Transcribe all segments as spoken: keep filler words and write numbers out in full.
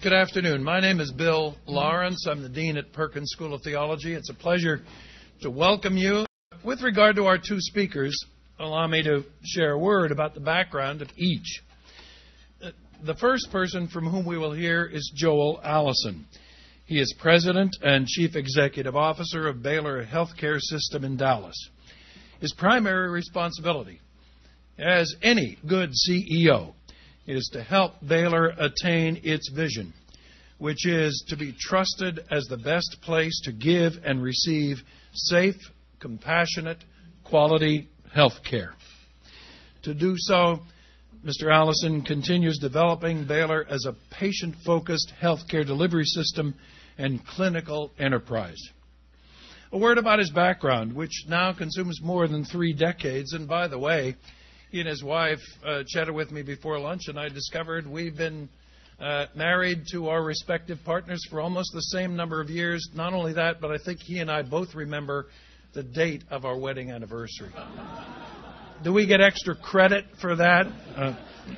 Good afternoon. My name is Bill Lawrence. I'm the Dean at Perkins School of Theology. It's a pleasure to welcome you. With regard to our two speakers, allow me to share a word about the background of each. The first person from whom we will hear is Joel Allison. He is President and Chief Executive Officer of Baylor Healthcare System in Dallas. His primary responsibility, as any good C E O, is to help Baylor attain its vision, which is to be trusted as the best place to give and receive safe, compassionate, quality health care. To do so, Mister Allison continues developing Baylor as a patient-focused healthcare delivery system and clinical enterprise. A word about his background, which now consumes more than three decades. And by the way, he and his wife uh, chatted with me before lunch, and I discovered we've been uh, married to our respective partners for almost the same number of years. Not only that, but I think he and I both remember the date of our wedding anniversary. Do we get extra credit for that? Uh,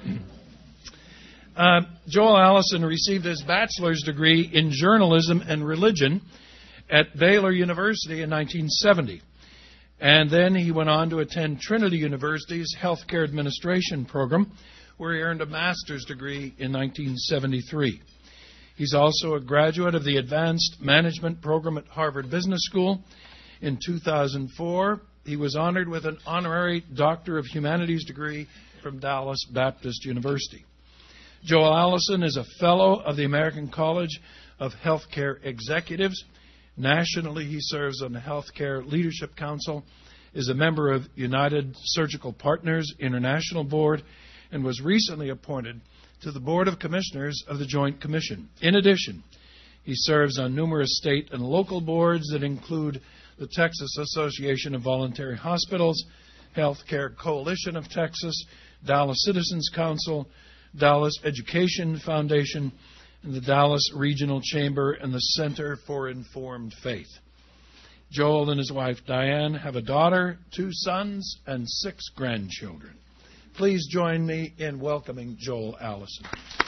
uh, Joel Allison received his bachelor's degree in journalism and religion at Baylor University in nineteen seventy. And then he went on to attend Trinity University's Healthcare Administration program, where he earned a master's degree in nineteen seventy-three. He's also a graduate of the Advanced Management program at Harvard Business School. In two thousand four, he was honored with an honorary Doctor of Humanities degree from Dallas Baptist University. Joel Allison is a fellow of the American College of Healthcare Executives. Nationally, he serves on the Healthcare Leadership Council, is a member of United Surgical Partners International Board, and was recently appointed to the Board of Commissioners of the Joint Commission. In addition, he serves on numerous state and local boards that include the Texas Association of Voluntary Hospitals, Healthcare Coalition of Texas, Dallas Citizens Council, Dallas Education Foundation, and the Dallas Regional Chamber and the Center for Informed Faith. Joel and his wife Diane have a daughter, two sons, and six grandchildren. Please join me in welcoming Joel Allison.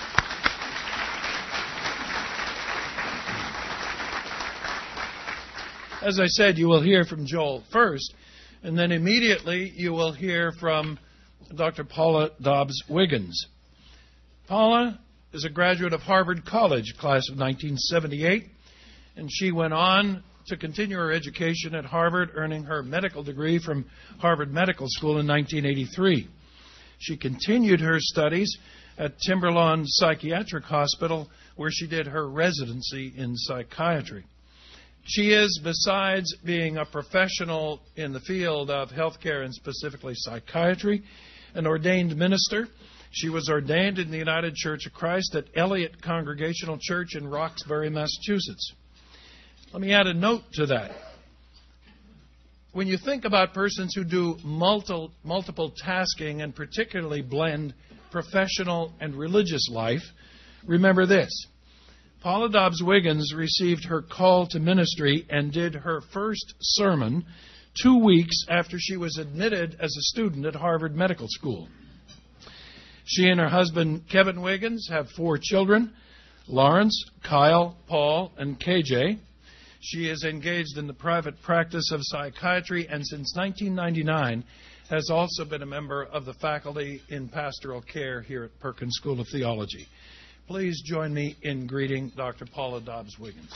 As I said, you will hear from Joel first, and then immediately you will hear from Doctor Paula Dobbs-Wiggins. Paula is a graduate of Harvard College, class of nineteen seventy-eight, and she went on to continue her education at Harvard, earning her medical degree from Harvard Medical School in nineteen eighty-three. She continued her studies at Timberlawn Psychiatric Hospital, where she did her residency in psychiatry. She is, besides being a professional in the field of healthcare and specifically psychiatry, an ordained minister. She was ordained in the United Church of Christ at Elliott Congregational Church in Roxbury, Massachusetts. Let me add a note to that. When you think about persons who do multiple, multiple tasking and particularly blend professional and religious life, remember this. Paula Dobbs-Wiggins received her call to ministry and did her first sermon two weeks after she was admitted as a student at Harvard Medical School. She and her husband, Kevin Wiggins, have four children, Lawrence, Kyle, Paul, and K J. She is engaged in the private practice of psychiatry and since nineteen ninety-nine has also been a member of the faculty in pastoral care here at Perkins School of Theology. Please join me in greeting Doctor Paula Dobbs-Wiggins.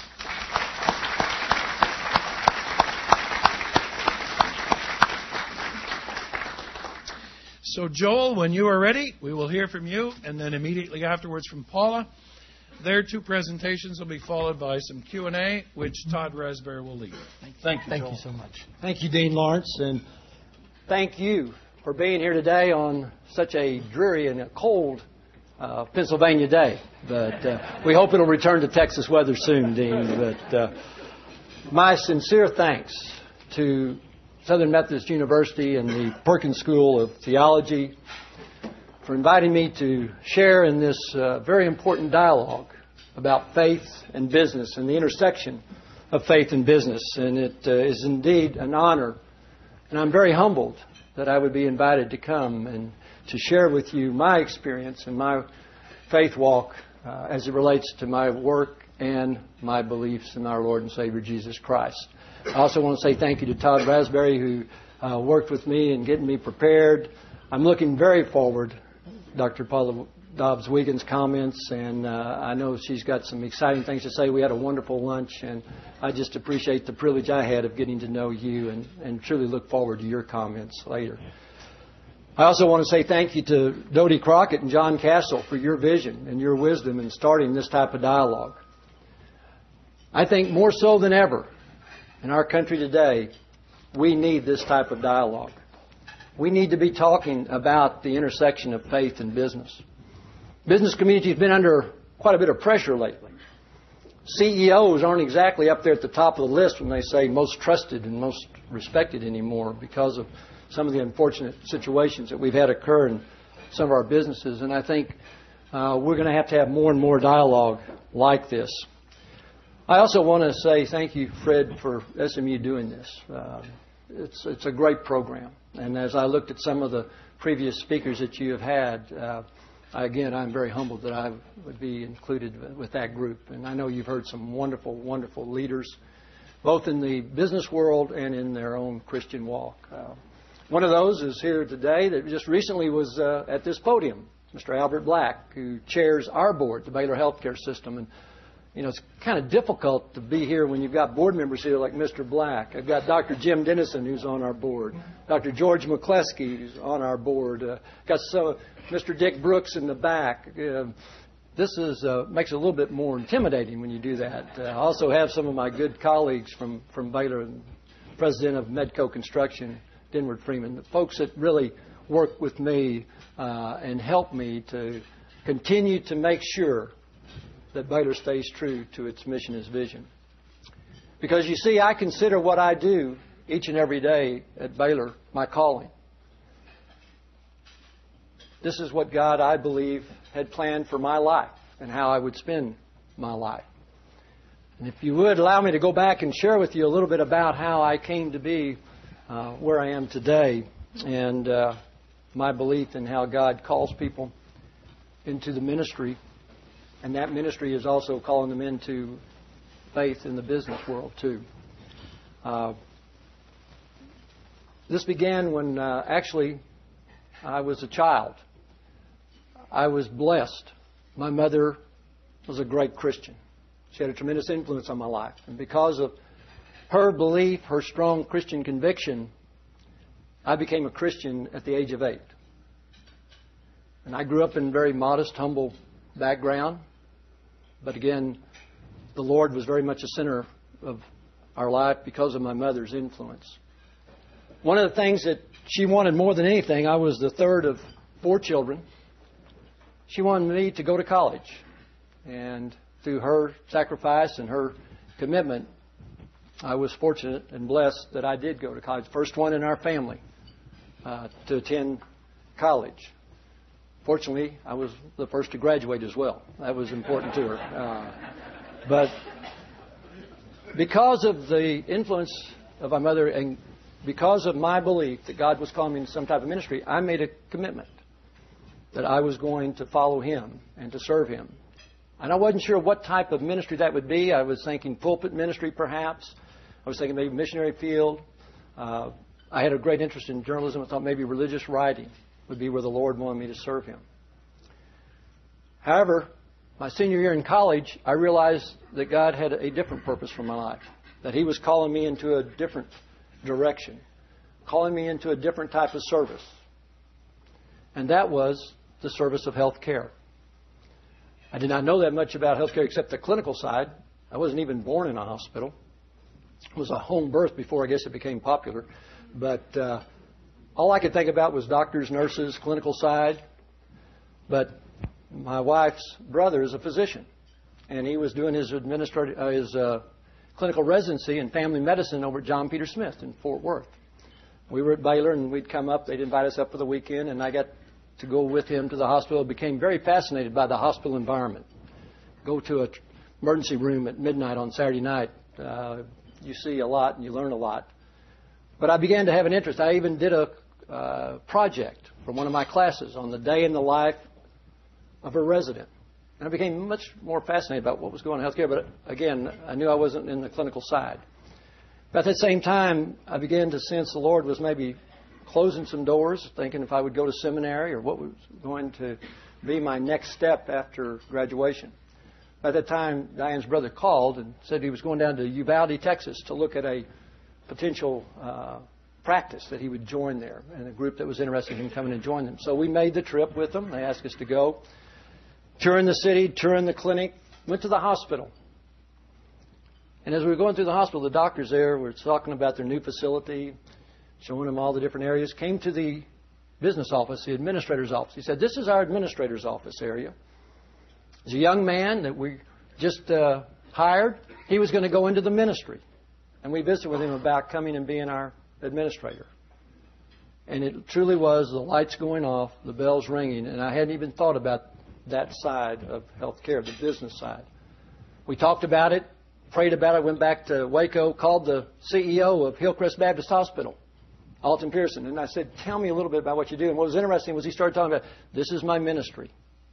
So, Joel, when you are ready, we will hear from you, and then immediately afterwards from Paula. Their two presentations will be followed by some Q and A, which Todd Raspberry will lead. Thank you, Thank Joel. you so much. Thank you, Dean Lawrence, and thank you for being here today on such a dreary and a cold uh, Pennsylvania day. But uh, we hope it'll return to Texas weather soon, Dean. But uh, my sincere thanks to Southern Methodist University and the Perkins School of Theology for inviting me to share in this uh, very important dialogue about faith and business and the intersection of faith and business. And it uh, is indeed an honor, and I'm very humbled that I would be invited to come and to share with you my experience and my faith walk uh, as it relates to my work and my beliefs in our Lord and Savior Jesus Christ. I also want to say thank you to Todd Raspberry, who uh, worked with me in getting me prepared. I'm looking very forward, Doctor Paula Dobbs Wiggins' comments, and uh, I know she's got some exciting things to say. We had a wonderful lunch, and I just appreciate the privilege I had of getting to know you and, and truly look forward to your comments later. I also want to say thank you to Dodie Crockett and John Castle for your vision and your wisdom in starting this type of dialogue. I think more so than ever in our country today, we need this type of dialogue. We need to be talking about the intersection of faith and business. Business community has been under quite a bit of pressure lately. C E Os aren't exactly up there at the top of the list when they say most trusted and most respected anymore because of some of the unfortunate situations that we've had occur in some of our businesses. And I think uh, we're going to have to have more and more dialogue like this. I also want to say thank you, Fred, for S M U doing this. Uh, it's, it's a great program. And as I looked at some of the previous speakers that you have had, uh, again, I'm very humbled that I would be included with that group. And I know you've heard some wonderful, wonderful leaders, both in the business world and in their own Christian walk. Uh, one of those is here today that just recently was uh, at this podium, Mister Albert Black, who chairs our board, the Baylor Healthcare System. And, you know, it's kind of difficult to be here when you've got board members here like Mister Black. I've got Doctor Jim Dennison, who's on our board, Doctor George McCleskey, who's on our board, uh, got some, Mister Dick Brooks in the back. Uh, this is uh, makes it a little bit more intimidating when you do that. Uh, I also have some of my good colleagues from, from Baylor, and President of Medco Construction, Denward Freeman, the folks that really work with me uh, and help me to continue to make sure that Baylor stays true to its mission and vision. Because you see, I consider what I do each and every day at Baylor my calling. This is what God, I believe, had planned for my life and how I would spend my life. And if you would allow me to go back and share with you a little bit about how I came to be uh, where I am today and uh, my belief in how God calls people into the ministry. And that ministry is also calling them into faith in the business world, too. Uh, this began when uh, actually I was a child. I was blessed. My mother was a great Christian. She had a tremendous influence on my life. And because of her belief, her strong Christian conviction, I became a Christian at the age of eight. And I grew up in a very modest, humble background. But again, the Lord was very much a center of our life because of my mother's influence. One of the things that she wanted more than anything, I was the third of four children. She wanted me to go to college. And through her sacrifice and her commitment, I was fortunate and blessed that I did go to college. First one in our family uh, to attend college. Fortunately, I was the first to graduate as well. That was important to her. Uh, but because of the influence of my mother and because of my belief that God was calling me into some type of ministry, I made a commitment that I was going to follow Him and to serve Him. And I wasn't sure what type of ministry that would be. I was thinking pulpit ministry, perhaps. I was thinking maybe missionary field. Uh, I had a great interest in journalism. I thought maybe religious writing would be where the Lord wanted me to serve Him. However, my senior year in college, I realized that God had a different purpose for my life, that He was calling me into a different direction, calling me into a different type of service. And that was the service of health care. I did not know that much about health care except the clinical side. I wasn't even born in a hospital. It was a home birth before I guess it became popular. But uh, all I could think about was doctors, nurses, clinical side. But my wife's brother is a physician, and he was doing his administrative, uh, his uh, clinical residency in family medicine over at John Peter Smith in Fort Worth. We were at Baylor, and we'd come up. They'd invite us up for the weekend, and I got to go with him to the hospital. Became very fascinated by the hospital environment. Go to an emergency room at midnight on Saturday night. Uh, you see a lot, and you learn a lot. But I began to have an interest. I even did a uh, project from one of my classes on the day in the life of a resident And I became much more fascinated about what was going on in healthcare. But again, I knew I wasn't in the clinical side. But at the same time, I began to sense the Lord was maybe closing some doors, thinking if I would go to seminary or what was going to be my next step after graduation. By that time, Diane's brother called and said he was going down to Uvalde, Texas to look at a potential uh, practice that he would join there and a group that was interested in coming and join them. So we made the trip with them. They asked us to go. Touring the city, touring the clinic, went to the hospital. And as we were going through the hospital, the doctors there were talking about their new facility, showing them all the different areas, came to the business office, the administrator's office. He said, "This is our administrator's office area." There's a young man that we just uh, hired. He was going to go into the ministry. And we visited with him about coming and being our administrator. And it truly was the lights going off, the bells ringing, and I hadn't even thought about that side of healthcare, the business side. We talked about it, prayed about it, went back to Waco, called the C E O of Hillcrest Baptist Hospital, Alton Pearson, and I said, "Tell me a little bit about what you do." And what was interesting was he started talking about, "This is my ministry.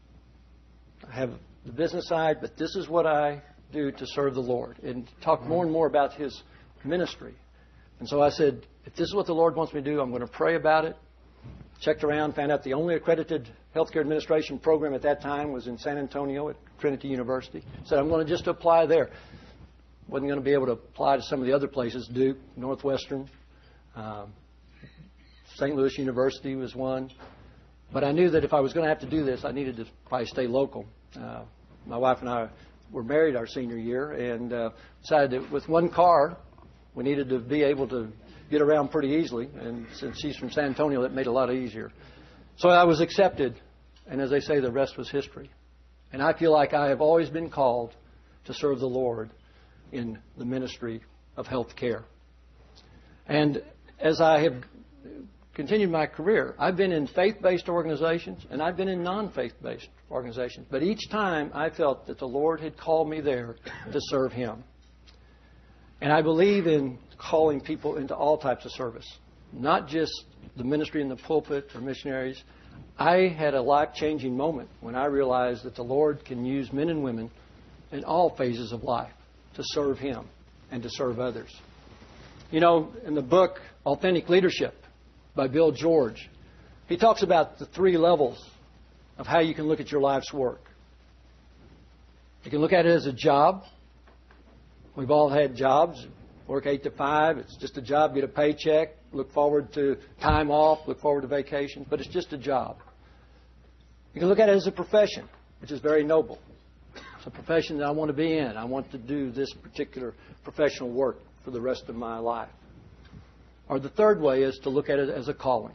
I have the business side, but this is what I do to serve the Lord." And talked more and more about his ministry. And so I said, if this is what the Lord wants me to do, I'm going to pray about it. Checked around, found out the only accredited healthcare administration program at that time was in San Antonio at Trinity University. Said, I'm going to just apply there. Wasn't going to be able to apply to some of the other places, Duke, Northwestern, um, Saint Louis University was one. But I knew that if I was going to have to do this, I needed to probably stay local. Uh, my wife and I were married our senior year and uh, decided that with one car, we needed to be able to get around pretty easily. And since she's from San Antonio, that made it a lot easier. So I was accepted. And as they say, the rest was history. And I feel like I have always been called to serve the Lord in the ministry of health care. And as I have continued my career, I've been in faith-based organizations and I've been in non-faith-based organizations. But each time I felt that the Lord had called me there to serve Him. And I believe in calling people into all types of service, not just the ministry in the pulpit or missionaries. I had a life-changing moment when I realized that the Lord can use men and women in all phases of life to serve Him and to serve others. You know, in the book Authentic Leadership by Bill George, he talks about the three levels of how you can look at your life's work. You can look at it as a job. We've all had jobs, work eight to five. It's just a job, get a paycheck, look forward to time off, look forward to vacations, but it's just a job. You can look at it as a profession, which is very noble. It's a profession that I want to be in. I want to do this particular professional work for the rest of my life. Or the third way is to look at it as a calling,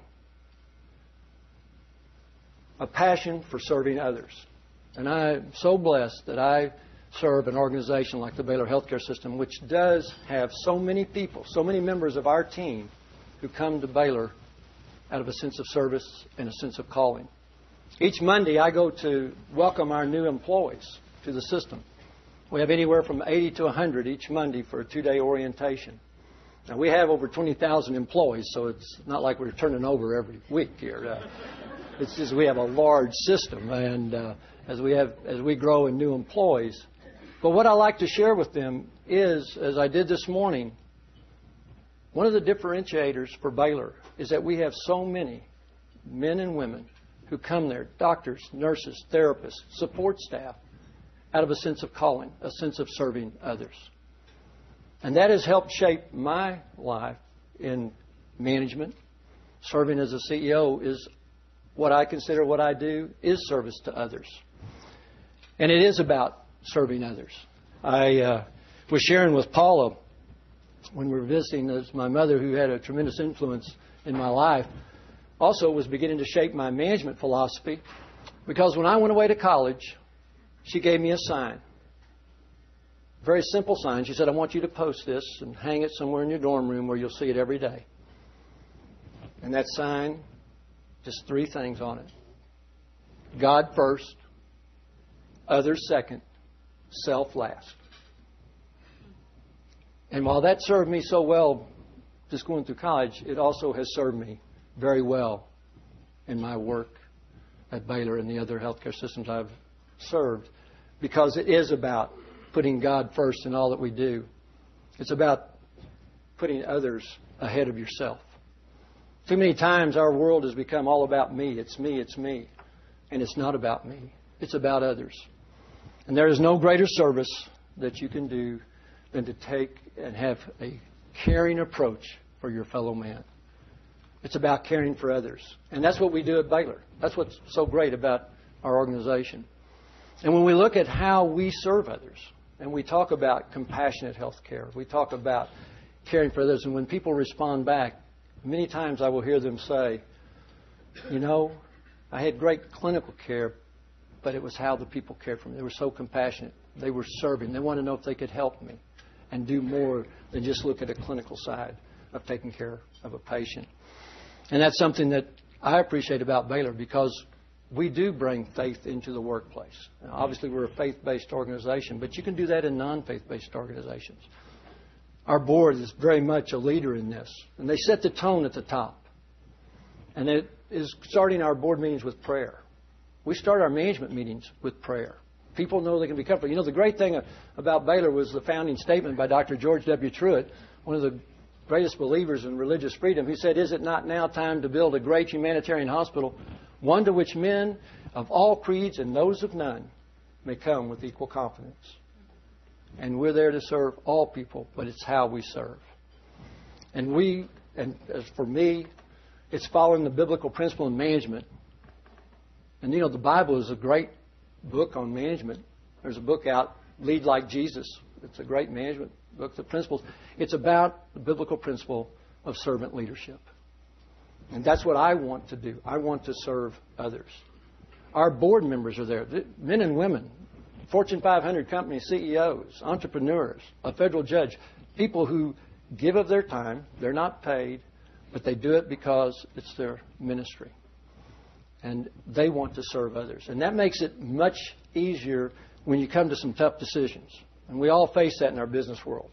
a passion for serving others. And I'm so blessed that I serve an organization like the Baylor Healthcare System, which does have so many people, so many members of our team who come to Baylor out of a sense of service and a sense of calling. Each Monday, I go to welcome our new employees to the system. We have anywhere from eighty to one hundred each Monday for a two-day orientation. Now, we have over twenty thousand employees, so it's not like we're turning over every week here. Uh, it's just we have a large system, and uh, as we have as we grow in new employees. But what I like to share with them is, as I did this morning, one of the differentiators for Baylor is that we have so many men and women who come there, doctors, nurses, therapists, support staff, out of a sense of calling, a sense of serving others. And that has helped shape my life in management. Serving as a C E O is what I consider what I do is service to others. And it is about serving others. I uh, was sharing with Paula when we were visiting, as my mother, who had a tremendous influence in my life, also was beginning to shape my management philosophy, because when I went away to college, she gave me a sign. A very simple sign. She said, I want you to post this and hang it somewhere in your dorm room where you'll see it every day. And that sign, just three things on it. God first, others second, self last. And while that served me so well just going through college, it also has served me very well in my work at Baylor and the other healthcare systems I've served, because it is about putting God first in all that we do. It's about putting others ahead of yourself. Too many times our world has become all about me. It's me, it's me. And it's not about me. It's about others. And there is no greater service that you can do than to take and have a caring approach for your fellow man. It's about caring for others. And that's what we do at Baylor. That's what's so great about our organization. And when we look at how we serve others, and we talk about compassionate health care, we talk about caring for others, and when people respond back, many times I will hear them say, you know, I had great clinical care, but it was how the people cared for me. They were so compassionate. They were serving. They wanted to know if they could help me and do more than just look at a clinical side of taking care of a patient. And that's something that I appreciate about Baylor, because we do bring faith into the workplace. Now, obviously, we're a faith-based organization, but you can do that in non-faith-based organizations. Our board is very much a leader in this, and they set the tone at the top. And it is starting our board meetings with prayer. We start our management meetings with prayer. People know they can be comfortable. You know, the great thing about Baylor was the founding statement by Doctor George W. Truett, one of the greatest believers in religious freedom. He said, "Is it not now time to build a great humanitarian hospital, one to which men of all creeds and those of none may come with equal confidence?" And we're there to serve all people, but it's how we serve. And we, and as for me, it's following the biblical principle in management. And you know, the Bible is a great book on management. There's a book out, Lead Like Jesus. It's a great management book, the principles. It's about the biblical principle of servant leadership. And that's what I want to do. I want to serve others. Our board members are there, men and women, Fortune five hundred company C E Os, entrepreneurs, a federal judge, people who give of their time. They're not paid, but they do it because it's their ministry. And they want to serve others. And that makes it much easier when you come to some tough decisions. And we all face that in our business world.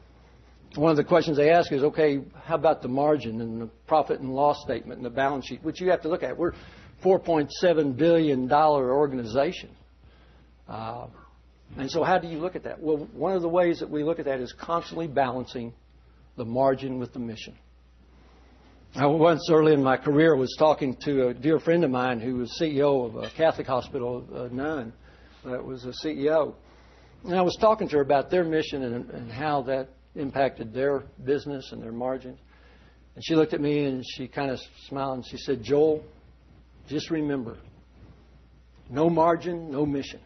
One of the questions they ask is, okay, how about the margin and the profit and loss statement and the balance sheet, which you have to look at. We're a four point seven billion dollars organization. Uh, and so how do you look at that? Well, one of the ways that we look at that is constantly balancing the margin with the mission. I once early in my career was talking to a dear friend of mine who was C E O of a Catholic hospital, a nun that was a C E O. And I was talking to her about their mission and, and how that impacted their business and their margins. And she looked at me and she kind of smiled and she said, "Joel, just remember, no margin, no mission."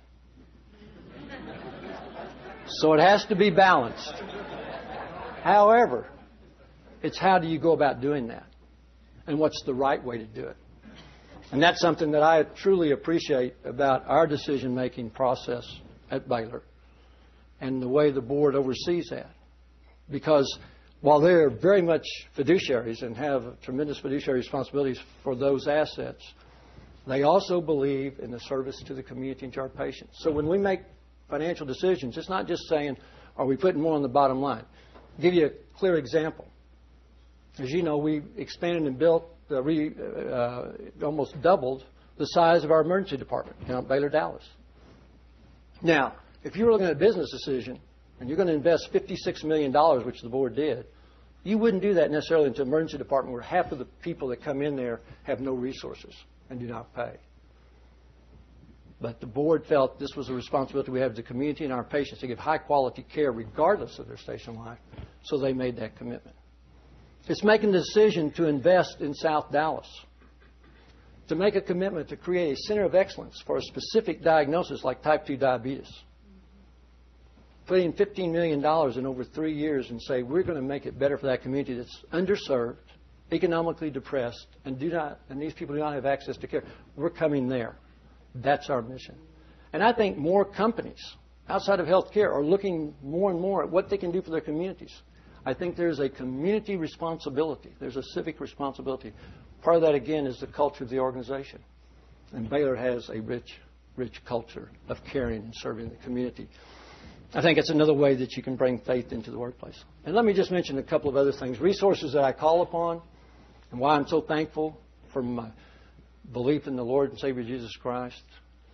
So it has to be balanced. However, it's how do you go about doing that? And what's the right way to do it? And that's something that I truly appreciate about our decision-making process at Baylor and the way the board oversees that. Because while they're very much fiduciaries and have tremendous fiduciary responsibilities for those assets, they also believe in the service to the community and to our patients. So when we make financial decisions, it's not just saying, are we putting more on the bottom line? I'll give you a clear example. As you know, we expanded and built, uh, re, uh, almost doubled the size of our emergency department down at Baylor Dallas. Now, if you were looking at a business decision and you're going to invest fifty-six million dollars, which the board did, you wouldn't do that necessarily into an emergency department where half of the people that come in there have no resources and do not pay. But the board felt this was a responsibility we have to the community and our patients to give high-quality care regardless of their station in life, so they made that commitment. It's making the decision to invest in South Dallas, to make a commitment to create a center of excellence for a specific diagnosis like type two diabetes. Putting fifteen million dollars in over three years and say, we're going to make it better for that community that's underserved, economically depressed, and do not, and these people do not have access to care. We're coming there. That's our mission. And I think more companies outside of healthcare are looking more and more at what they can do for their communities. I think there's a community responsibility. There's a civic responsibility. Part of that, again, is the culture of the organization. And Baylor has a rich, rich culture of caring and serving the community. I think it's another way that you can bring faith into the workplace. And let me just mention a couple of other things. Resources that I call upon and why I'm so thankful for my belief in the Lord and Savior Jesus Christ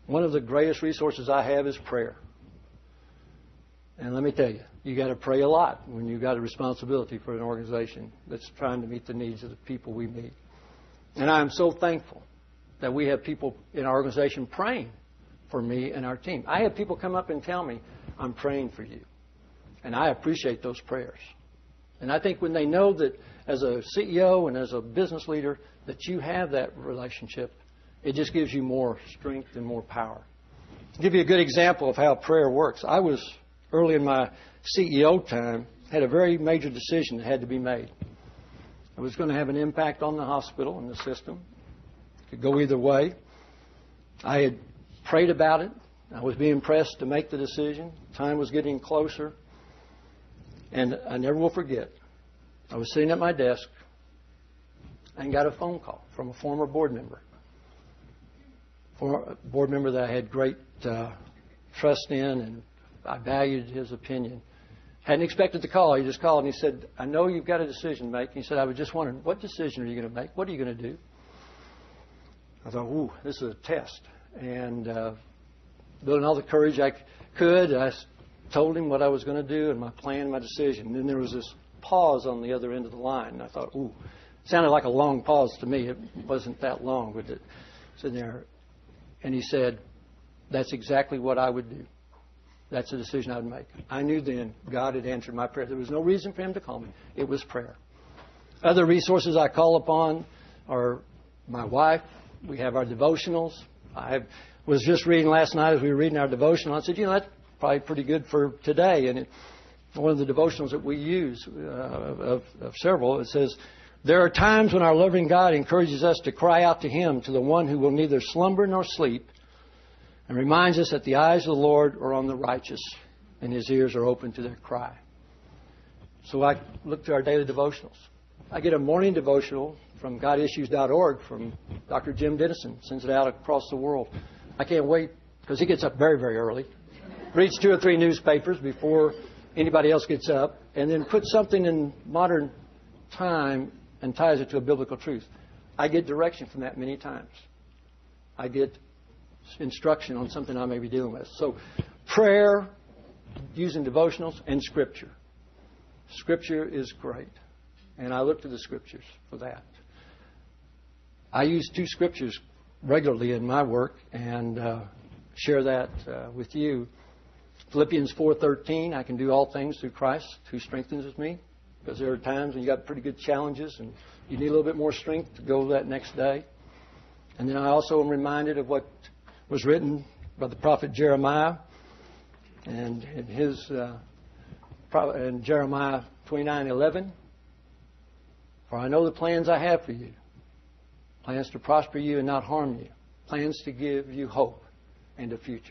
one of the greatest resources I have is prayer. And let me tell you, you got to pray a lot when you've got a responsibility for an organization that's trying to meet the needs of the people we meet. And I am so thankful that we have people in our organization praying for me and our team. I have people come up and tell me, I'm praying for you. And I appreciate those prayers. And I think when they know that as a C E O and as a business leader that you have that relationship, it just gives you more strength and more power. I'll give you a good example of how prayer works. I was, early in my C E O time, had a very major decision that had to be made. It was going to have an impact on the hospital and the system. It could go either way. I had prayed about it. I was being pressed to make the decision. Time was getting closer. And I never will forget, I was sitting at my desk and got a phone call from a former board member. For a board member that I had great uh, trust in, and I valued his opinion. Hadn't expected the call. He just called and he said, I know you've got a decision to make. He said, I was just wondering, what decision are you going to make? What are you going to do? I thought, ooh, this is a test. And uh, building all the courage I could, I told him what I was going to do and my plan, my decision. And then there was this pause on the other end of the line. And I thought, ooh, it sounded like a long pause to me. It wasn't that long, but it sitting there. And he said, that's exactly what I would do. That's the decision I would make. I knew then God had answered my prayer. There was no reason for him to call me. It was prayer. Other resources I call upon are my wife. We have our devotionals. I was just reading last night as we were reading our devotional. I said, you know, that's probably pretty good for today. And it, one of the devotionals that we use, uh, of, of several, it says, there are times when our loving God encourages us to cry out to him, to the one who will neither slumber nor sleep, and reminds us that the eyes of the Lord are on the righteous and his ears are open to their cry. So I look to our daily devotionals. I get a morning devotional from God Issues dot org from Doctor Jim Dennison. Sends it out across the world. I can't wait because he gets up very, very early. Reads two or three newspapers before anybody else gets up, and then puts something in modern time and ties it to a biblical truth. I get direction from that many times. I get instruction on something I may be dealing with. So prayer, using devotionals, and Scripture. Scripture is great. And I look to the Scriptures for that. I use two Scriptures regularly in my work and uh, share that uh, with you. Philippians four thirteen, I can do all things through Christ who strengthens me. Because there are times when you got pretty good challenges and you need a little bit more strength to go that next day. And then I also am reminded of what was written by the prophet Jeremiah, and in his uh, in Jeremiah twenty-nine eleven, for I know the plans I have for you, plans to prosper you and not harm you, plans to give you hope and a future.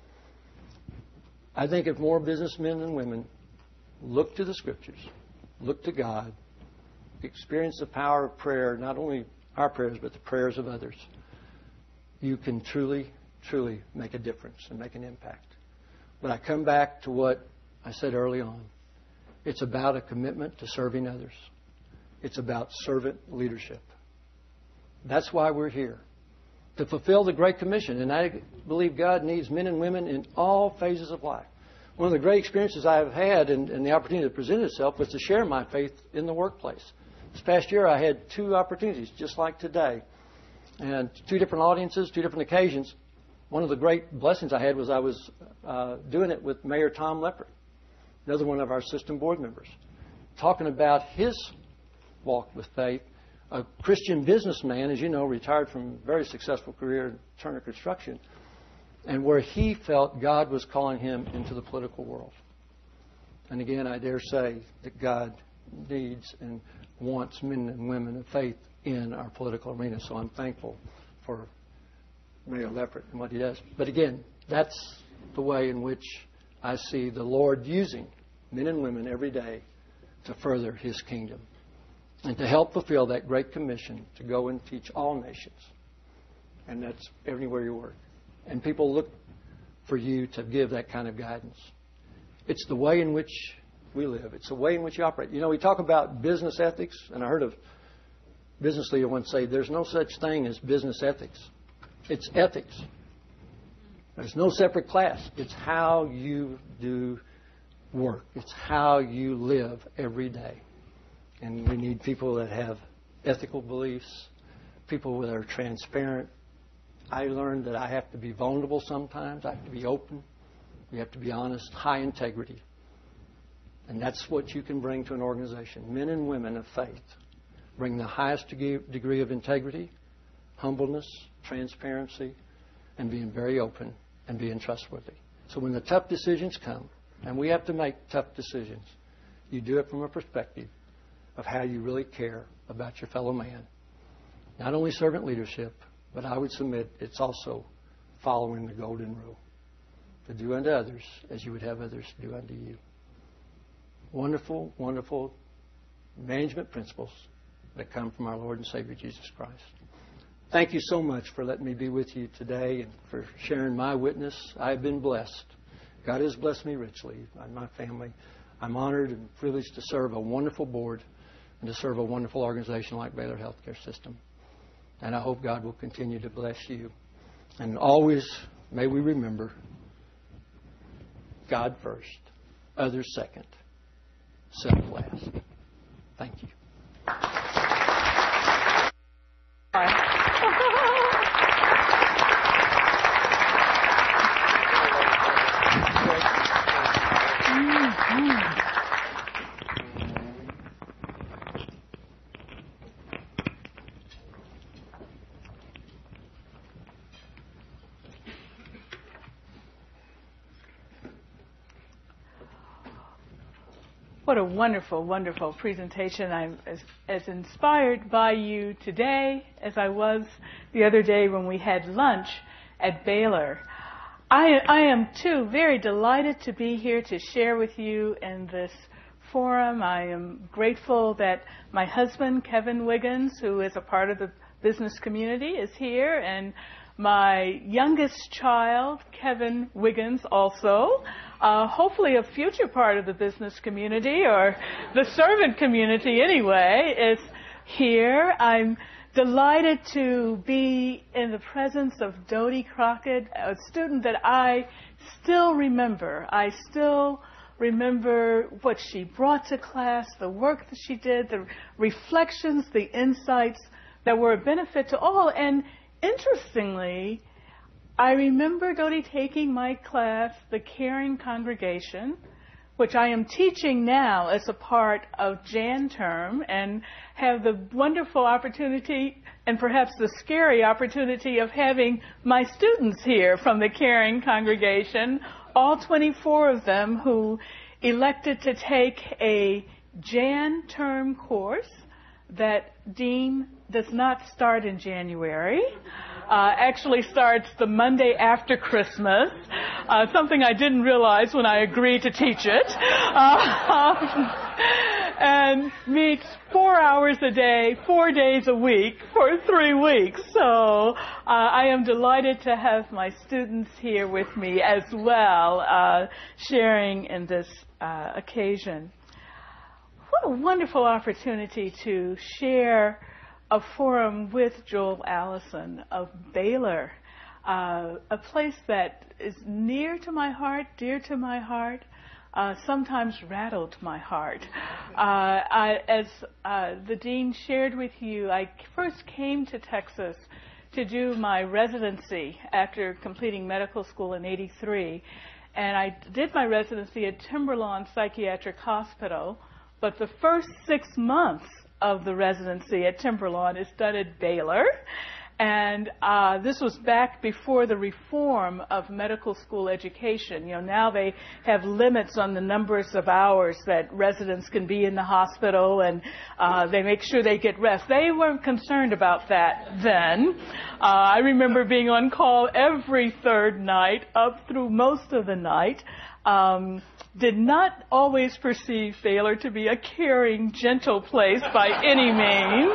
I think if more businessmen and women look to the Scriptures, look to God, experience the power of prayer, not only our prayers, but the prayers of others, you can truly, truly make a difference and make an impact. But I come back to what I said early on. It's about a commitment to serving others. It's about servant leadership. That's why we're here, to fulfill the Great Commission. And I believe God needs men and women in all phases of life. One of the great experiences I've had and, and the opportunity that presented itself was to share my faith in the workplace. This past year I had two opportunities, just like today, and two different audiences, two different occasions. One of the great blessings I had was I was uh, doing it with Mayor Tom Leppert, another one of our system board members, talking about his walk with faith. A Christian businessman, as you know, retired from a very successful career in Turner Construction, and where he felt God was calling him into the political world. And again, I dare say that God needs and wants men and women of faith in our political arena. So I'm thankful for Mayor Leppert and what he does. But again, that's the way in which I see the Lord using men and women every day to further his kingdom and to help fulfill that great commission to go and teach all nations. And that's everywhere you work. And people look for you to give that kind of guidance. It's the way in which we live. It's the way in which you operate. You know, we talk about business ethics, and I heard a business leader once say, there's no such thing as business ethics. It's ethics. There's no separate class. It's how you do work. It's how you live every day. And we need people that have ethical beliefs, people that are transparent. I learned that I have to be vulnerable sometimes. I have to be open. We have to be honest, high integrity. And that's what you can bring to an organization. Men and women of faith bring the highest degree, degree of integrity, humbleness, transparency, and being very open and being trustworthy. So when the tough decisions come, and we have to make tough decisions, you do it from a perspective of how you really care about your fellow man. Not only servant leadership, but I would submit it's also following the golden rule. To do unto others as you would have others do unto you. Wonderful, wonderful management principles that come from our Lord and Savior Jesus Christ. Thank you so much for letting me be with you today and for sharing my witness. I've been blessed. God has blessed me richly and my family. I'm honored and privileged to serve a wonderful board and to serve a wonderful organization like Baylor Healthcare System. And I hope God will continue to bless you. And always may we remember God first, others second, self last. Thank you. What a wonderful, wonderful presentation. I'm as, as inspired by you today as I was the other day when we had lunch at Baylor. I, I am, too, very delighted to be here to share with you in this forum. I am grateful that my husband, Kevin Wiggins, who is a part of the business community, is here, and my youngest child, Kevin Wiggins, also, uh, hopefully a future part of the business community, or the servant community anyway, is here. I'm delighted to be in the presence of Dodie Crockett, a student that I still remember. I still remember what she brought to class, the work that she did, the reflections, the insights that were a benefit to all. And interestingly, I remember Dodie taking my class, The Caring Congregation, which I am teaching now as a part of Jan Term, and have the wonderful opportunity, and perhaps the scary opportunity, of having my students here from the Caring Congregation, all twenty-four of them who elected to take a Jan Term course that Dean does not start in January. Uh, actually starts the Monday after Christmas, uh, something I didn't realize when I agreed to teach it, uh, and meets four hours a day, four days a week for three weeks. So uh, I am delighted to have my students here with me as well, uh, sharing in this uh, occasion. What a wonderful opportunity to share a forum with Joel Allison of Baylor, uh, a place that is near to my heart, dear to my heart, uh, sometimes rattled my heart. Uh, I, as uh, the dean shared with you, I first came to Texas to do my residency after completing medical school in eighty-three, and I did my residency at Timberlawn Psychiatric Hospital, but the first six months of the residency at Timberlawn is done at Baylor. And uh, this was back before the reform of medical school education. You know, now they have limits on the numbers of hours that residents can be in the hospital, and uh, they make sure they get rest. They weren't concerned about that then. Uh, I remember being on call every third night up through most of the night. Um, did not always perceive Baylor to be a caring, gentle place by any means.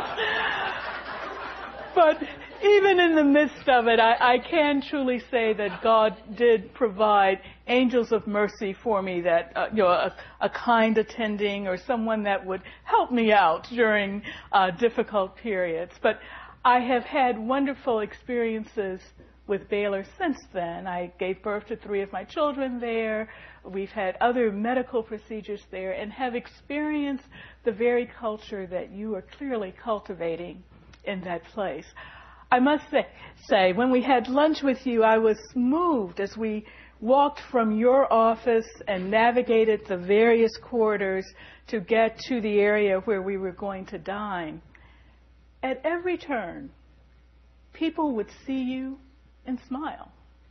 But even in the midst of it, I, I can truly say that God did provide angels of mercy for me, that uh, you know, a, a kind attending or someone that would help me out during uh, difficult periods. But I have had wonderful experiences with Baylor since then. I gave birth to three of my children there. We've had other medical procedures there and have experienced the very culture that you are clearly cultivating in that place. I must say, say, when we had lunch with you, I was moved as we walked from your office and navigated the various corridors to get to the area where we were going to dine. At every turn, people would see you and smile.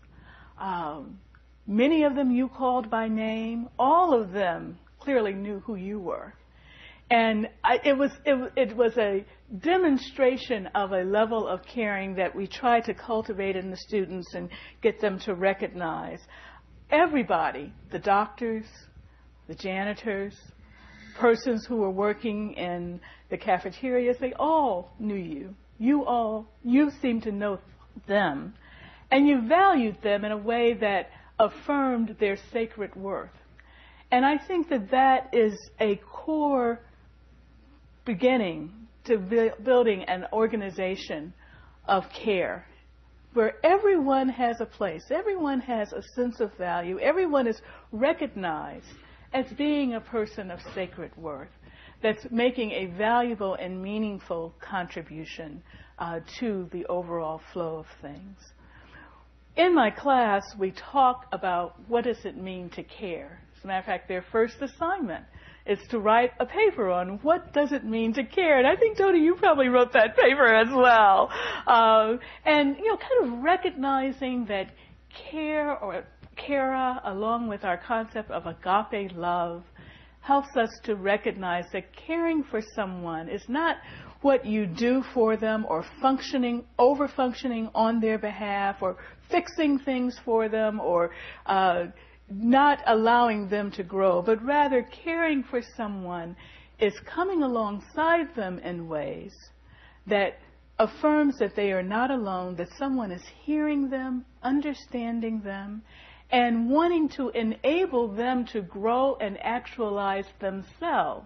Um, many of them you called by name. All of them clearly knew who you were. And I, it was it, it was a demonstration of a level of caring that we try to cultivate in the students and get them to recognize. Everybody, the doctors, the janitors, persons who were working in the cafeterias, they all knew you. You all, you seemed to know them. And you valued them in a way that affirmed their sacred worth. And I think that that is a core beginning to building an organization of care where everyone has a place, everyone has a sense of value, everyone is recognized as being a person of sacred worth that's making a valuable and meaningful contribution uh, to the overall flow of things. In my class, we talk about what does it mean to care. As a matter of fact, their first assignment is to write a paper on what does it mean to care. And I think, Tony, you probably wrote that paper as well. Uh, and, you know, kind of recognizing that care or cara, along with our concept of agape love, helps us to recognize that caring for someone is not what you do for them or functioning, over-functioning on their behalf or fixing things for them or uh, not allowing them to grow, but rather caring for someone is coming alongside them in ways that affirms that they are not alone, that someone is hearing them, understanding them, and wanting to enable them to grow and actualize themselves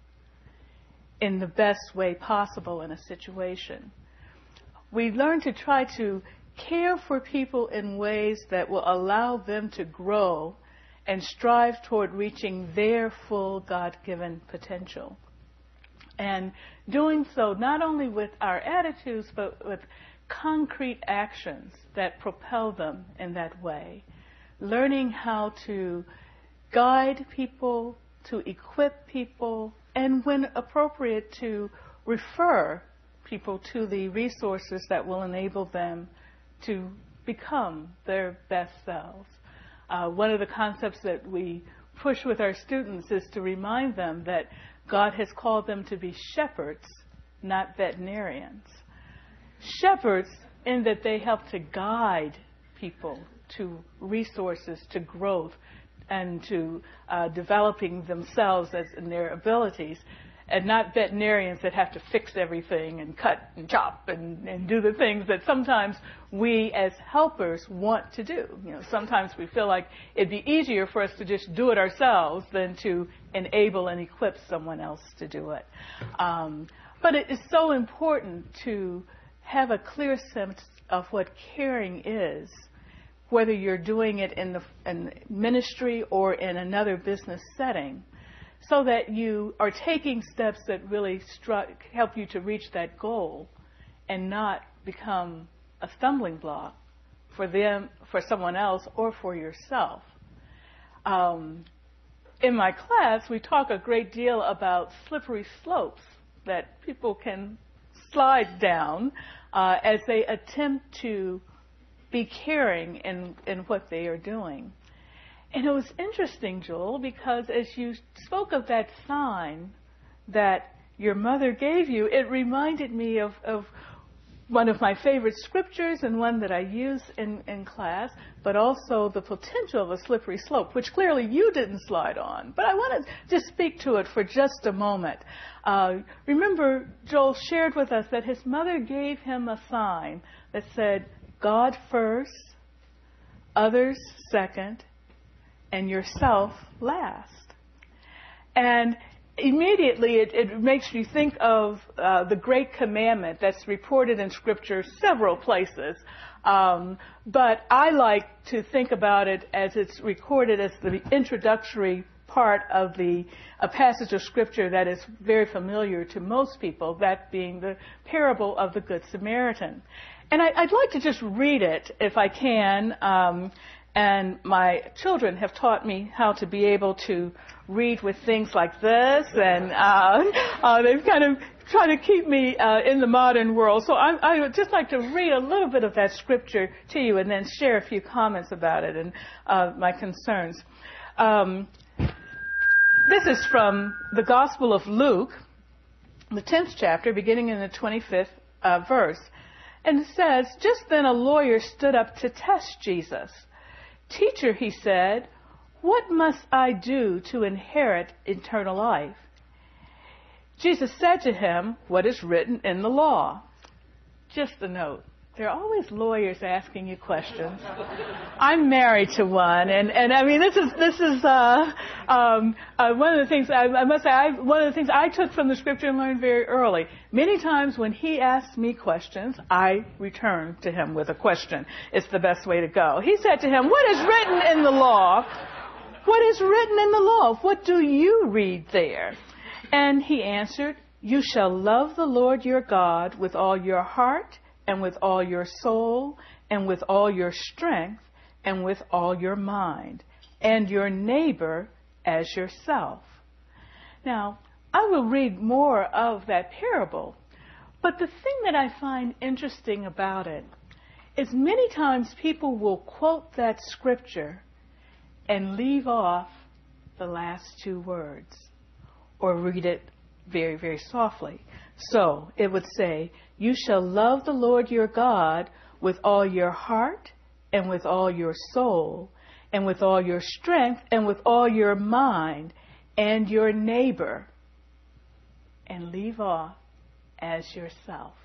in the best way possible in a situation. We learn to try to care for people in ways that will allow them to grow and strive toward reaching their full God-given potential. And doing so not only with our attitudes, but with concrete actions that propel them in that way. Learning how to guide people, to equip people, and when appropriate, to refer people to the resources that will enable them to become their best selves. Uh, one of the concepts that we push with our students is to remind them that God has called them to be shepherds, not veterinarians. Shepherds in that they help to guide people to resources, to growth, and to uh, developing themselves as in their abilities, and not veterinarians that have to fix everything and cut and chop and, and do the things that sometimes we as helpers want to do. You know, sometimes we feel like it'd be easier for us to just do it ourselves than to enable and equip someone else to do it. Um, but it is so important to have a clear sense of what caring is, whether you're doing it in the in ministry or in another business setting, so that you are taking steps that really stru- help you to reach that goal and not become a stumbling block for them, for someone else, or for yourself. Um, in my class, we talk a great deal about slippery slopes that people can slide down uh, as they attempt to be caring in, in what they are doing. And it was interesting, Joel, because as you spoke of that sign that your mother gave you, it reminded me of, of one of my favorite scriptures and one that I use in, in class, but also the potential of a slippery slope, which clearly you didn't slide on. But I want to just speak to it for just a moment. Uh, remember, Joel shared with us that his mother gave him a sign that said, God first, others second, and yourself last. And immediately it, it makes you think of uh, the great commandment that's reported in Scripture several places Um, but I like to think about it as it's recorded as the introductory part of the a passage of Scripture that is very familiar to most people, that being the parable of the Good Samaritan. And I, I'd like to just read it, if I can. Um, and my children have taught me how to be able to read with things like this, and uh, uh, they've kind of tried to keep me uh, in the modern world. So I, I would just like to read a little bit of that Scripture to you and then share a few comments about it and uh, my concerns. Um, this is from the Gospel of Luke, the tenth chapter, beginning in the twenty-fifth uh, verse. And it says, "Just then a lawyer stood up to test Jesus. 'Teacher,' he said, 'what must I do to inherit eternal life?' Jesus said to him, 'What is written in the law?'" Just a note. There are always lawyers asking you questions. I'm married to one, and, and I mean, this is this is uh, um, uh, one of the things I, I must say. I, one of the things I took from the Scripture and learned very early. Many times when he asks me questions, I return to him with a question. It's the best way to go. He said to him, "What is written in the law? What is written in the law? What do you read there?" And he answered, "You shall love the Lord your God with all your heart, and with all your soul, and with all your strength, and with all your mind, and your neighbor as yourself." Now, I will read more of that parable, but the thing that I find interesting about it is many times people will quote that scripture and leave off the last two words, or read it very, very softly. So it would say, "You shall love the Lord your God with all your heart, and with all your soul, and with all your strength, and with all your mind, and your neighbor," and leave off "as yourself."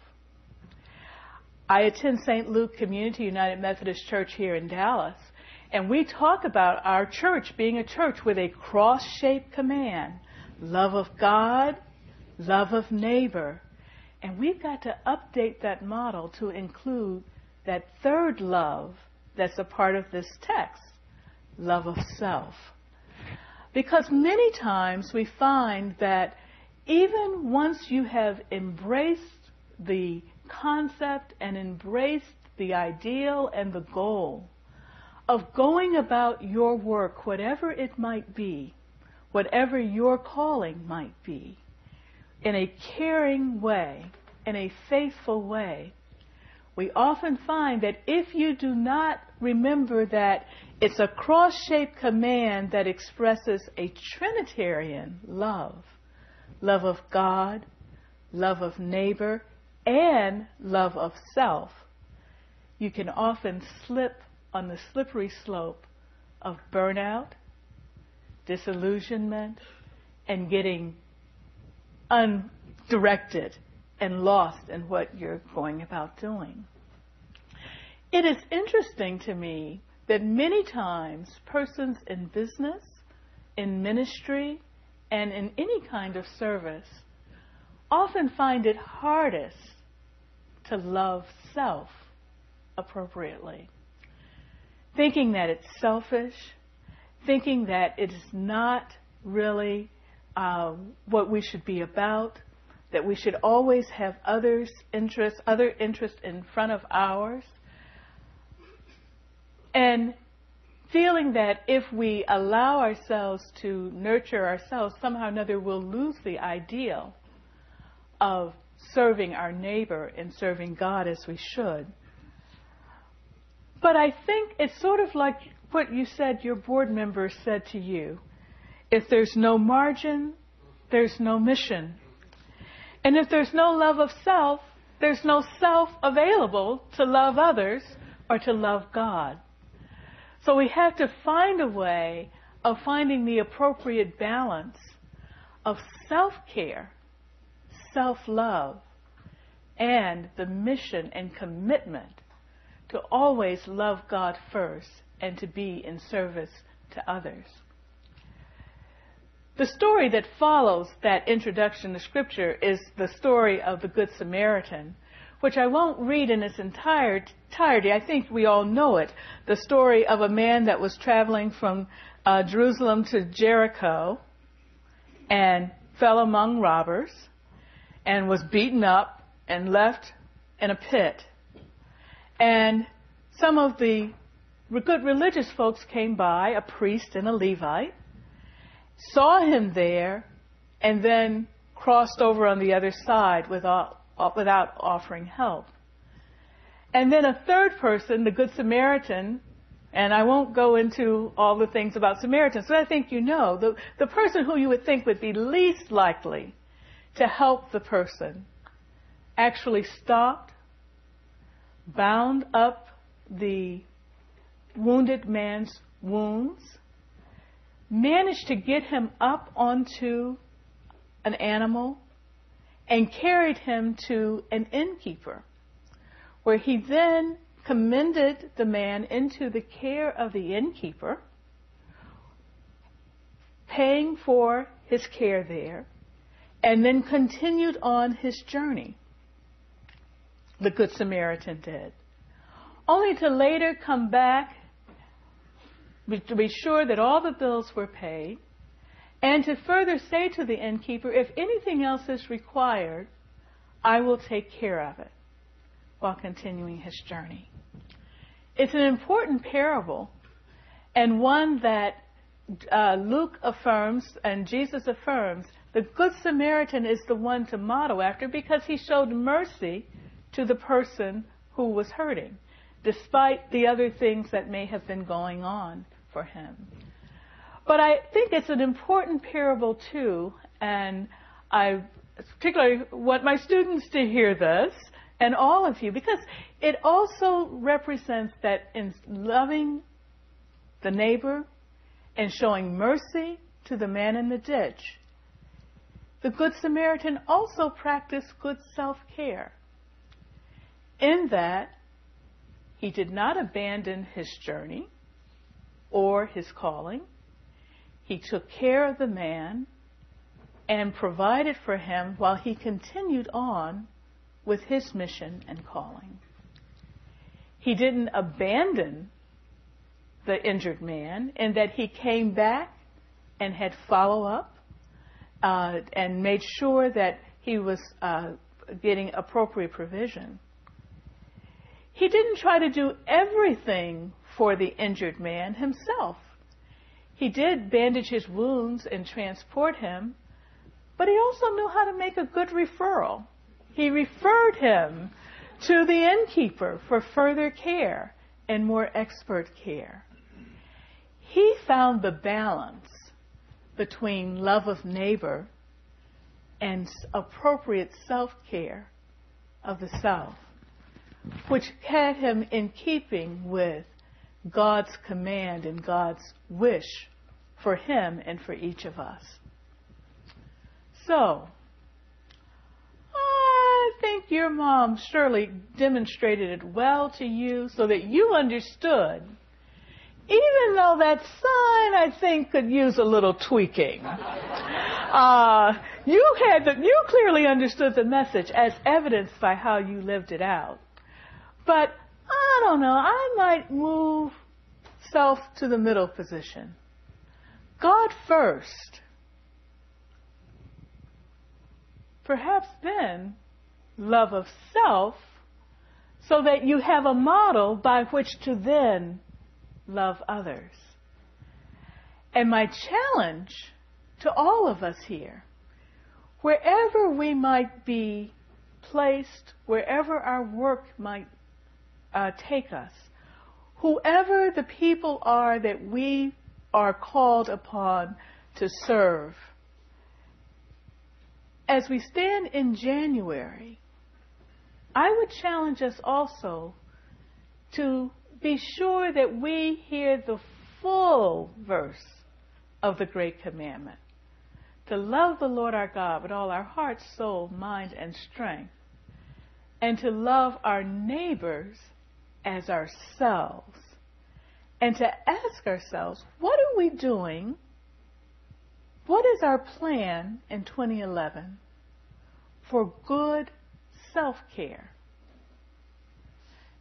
I attend Saint Luke Community United Methodist Church here in Dallas, and we talk about our church being a church with a cross-shaped command: love of God, love of neighbor. And we've got to update that model to include that third love that's a part of this text, love of self. Because many times we find that even once you have embraced the concept and embraced the ideal and the goal of going about your work, whatever it might be, whatever your calling might be, in a caring way, in a faithful way, we often find that if you do not remember that it's a cross-shaped command that expresses a Trinitarian love, love of God, love of neighbor, and love of self, you can often slip on the slippery slope of burnout, disillusionment, and getting undirected and lost in what you're going about doing. It is interesting to me that many times persons in business, in ministry, and in any kind of service often find it hardest to love self appropriately, thinking that it's selfish, thinking that it is not really uh, what we should be about, that we should always have others' interests, other interests in front of ours, and feeling that if we allow ourselves to nurture ourselves, somehow or another we'll lose the ideal of serving our neighbor and serving God as we should. But I think it's sort of like what you said your board members said to you. If there's no margin, there's no mission. And if there's no love of self, there's no self available to love others or to love God. So we have to find a way of finding the appropriate balance of self-care, self-love, and the mission and commitment to always love God first and to be in service to others. The story that follows that introduction to Scripture is the story of the Good Samaritan, which I won't read in its entire, entirety. I think we all know it. The story of a man that was traveling from uh, Jerusalem to Jericho and fell among robbers and was beaten up and left in a pit. And some of the good religious folks came by, a priest and a Levite, saw him there, and then crossed over on the other side without, without offering help. And then a third person, the Good Samaritan, and I won't go into all the things about Samaritans, but I think you know, the, the person who you would think would be least likely to help the person actually stopped, bound up the wounded man's wounds, managed to get him up onto an animal, and carried him to an innkeeper, where he then commended the man into the care of the innkeeper, paying for his care there, and then continued on his journey. The Good Samaritan did. Only to later come back to be sure that all the bills were paid, and to further say to the innkeeper, if anything else is required, I will take care of it, while continuing his journey. It's an important parable, and one that uh, Luke affirms and Jesus affirms. The Good Samaritan is the one to model after, because he showed mercy to the person who was hurting, despite the other things that may have been going on for him. But I think it's an important parable too, and I particularly want my students to hear this, and all of you, because it also represents that in loving the neighbor and showing mercy to the man in the ditch, the Good Samaritan also practiced good self-care, in that he did not abandon his journey or his calling. He took care of the man and provided for him while he continued on with his mission and calling. He didn't abandon the injured man, in that he came back and had follow-up uh, and made sure that he was uh, getting appropriate provision. He didn't try to do everything for the injured man himself. He did bandage his wounds and transport him, but he also knew how to make a good referral. He referred him to the innkeeper for further care and more expert care. He found the balance between love of neighbor and appropriate self-care of the self, which had him in keeping with God's command and God's wish for him and for each of us. So, I think your mom surely demonstrated it well to you so that you understood, even though that sign, I think, could use a little tweaking. Uh, you had the, you clearly understood the message as evidenced by how you lived it out. But I don't know, I might move self to the middle position. God first. Perhaps then love of self, so that you have a model by which to then love others. And my challenge to all of us here, wherever we might be placed, wherever our work might uh, take us, whoever the people are that we are called upon to serve, as we stand in January, I would challenge us also to be sure that we hear the full verse of the Great Commandment, to love the Lord our God with all our heart, soul, mind, and strength, and to love our neighbors as ourselves, and to ask ourselves, what are we doing? What is our plan in twenty eleven for good self-care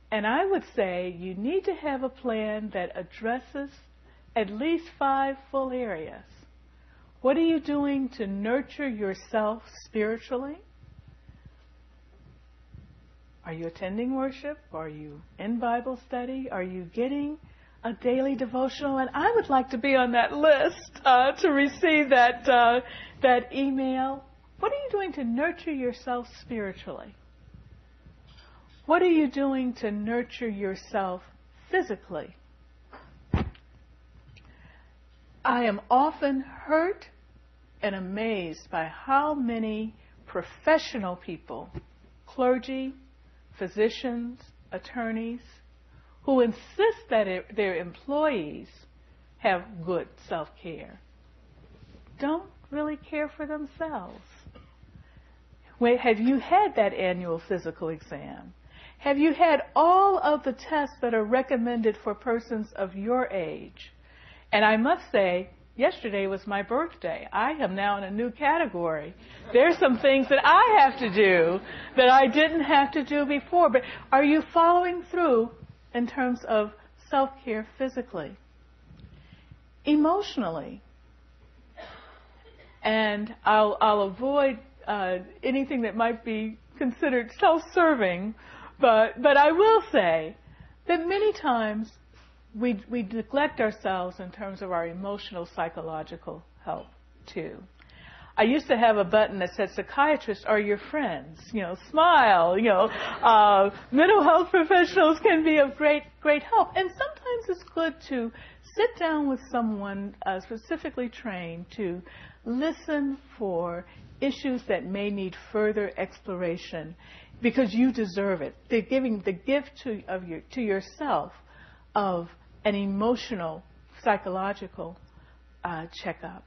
And I would say you need to have a plan that addresses at least five full areas. What are you doing to nurture yourself spiritually? Are you attending worship? Are you in Bible study? Are you getting a daily devotional? And I would like to be on that list uh, to receive that uh, that email. What are you doing to nurture yourself spiritually? What are you doing to nurture yourself physically? I am often hurt and amazed by how many professional people, clergy, physicians, attorneys, who insist that it, their employees have good self-care, don't really care for themselves. Wait, have you had that annual physical exam? Have you had all of the tests that are recommended for persons of your age? And I must say, yesterday was my birthday. I am now in a new category. There's some things that I have to do that I didn't have to do before. But are you following through in terms of self-care physically? Emotionally. And I'll, I'll avoid uh, anything that might be considered self-serving, but, but I will say that many times We, we neglect ourselves in terms of our emotional, psychological health, too. I used to have a button that said, psychiatrists are your friends. You know, smile. You know, uh, mental health professionals can be of great, great help. And sometimes it's good to sit down with someone uh, specifically trained to listen for issues that may need further exploration, because you deserve it. They're giving the gift to, of your, to yourself of an emotional, psychological uh, checkup.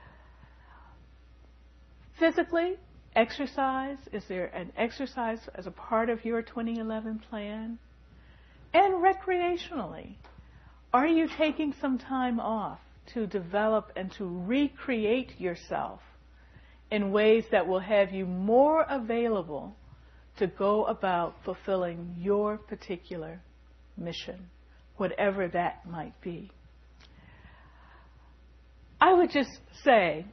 Physically, exercise. Is there an exercise as a part of your twenty eleven plan? And recreationally, are you taking some time off to develop and to recreate yourself in ways that will have you more available to go about fulfilling your particular mission, whatever that might be? I would just say,